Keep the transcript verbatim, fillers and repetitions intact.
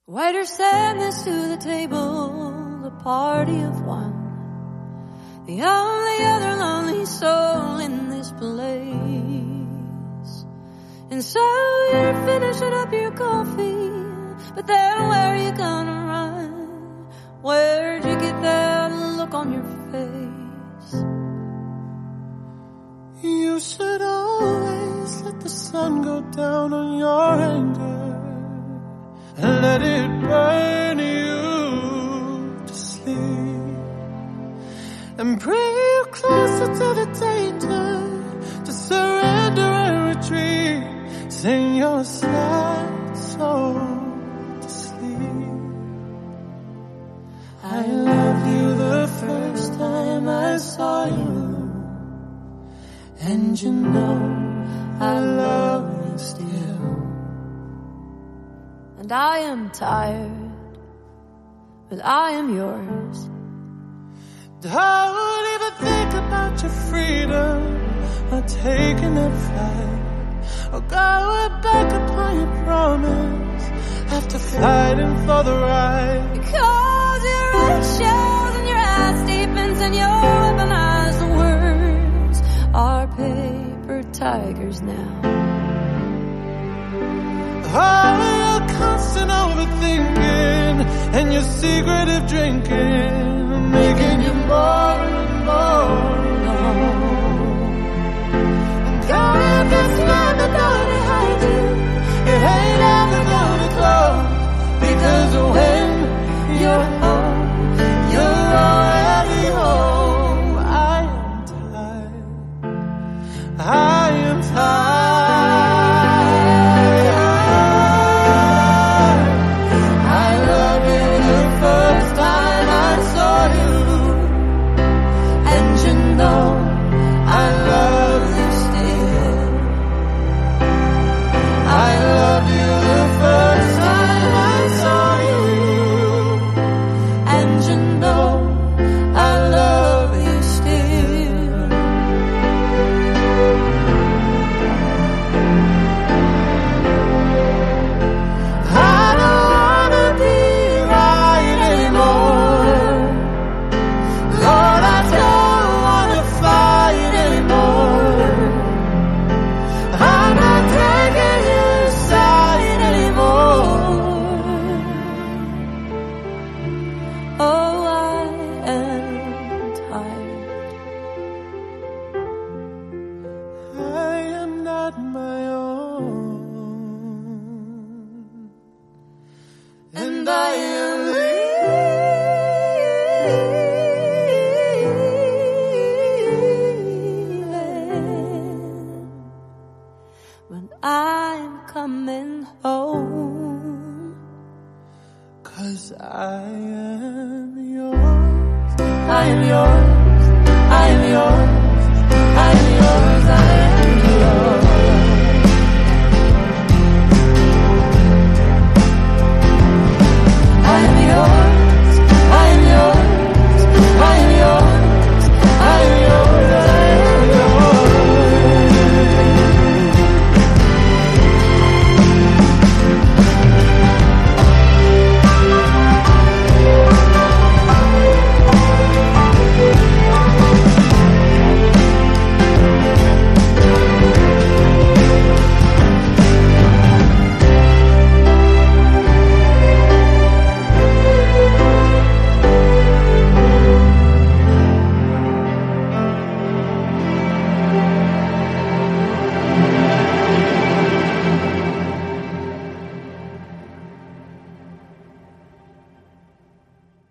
Waiter, send this to the table, a party of one, the only other lonely soul in this place. And so you're finishing up your coffee, but then where are you gonna run? Where'd you get that look on your face? You should always let the sun go down on your anger and let it burn you to sleep, and bring you closer to the danger, to surrender and retreat, sing your sad soul to sleep. I loved you the first time I saw you, and you know I love you still. And I am tired, but I am yours. Don't even think about your freedom, or taking that flight, or going back upon your promise after fighting for the right. Because your eggshells and your ass statements and your weaponized words are paper tigers now. All your constant overthinking and your secretive drinking, making you more and more alone. And God, if it's never gonna hide you, it ain't ever gonna close, because when you're home, you're already home. I am tired, I am tired. And I am leaving when I'm coming home. 'Cause I am yours, I am yours, I am yours.